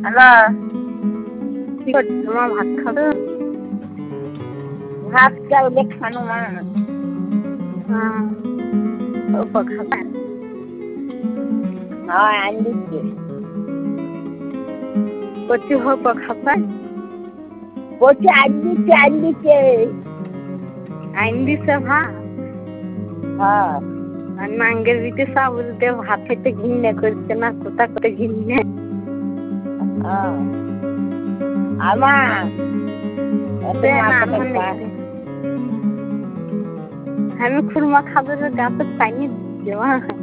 Hello, কি করছো মা? ভাত খাবে? ভাত চাউলে খানো মা। হ্যাঁ, অল্প খাবেন? হয় আনি দিচ্ছে। কচি অল্প খাবেন? বলছি আনি দিচ্ছে। আইন দিছে ভাত? হ্যাঁ। আর নাঙ্গের ভিতরে চাউল দিয়ে ভাত খেতে ঘৃণা করছে না? কোথা করে ঘৃণা? আমার আমি খুরমা খাবার গাছের পানি দিচ্ছি মা।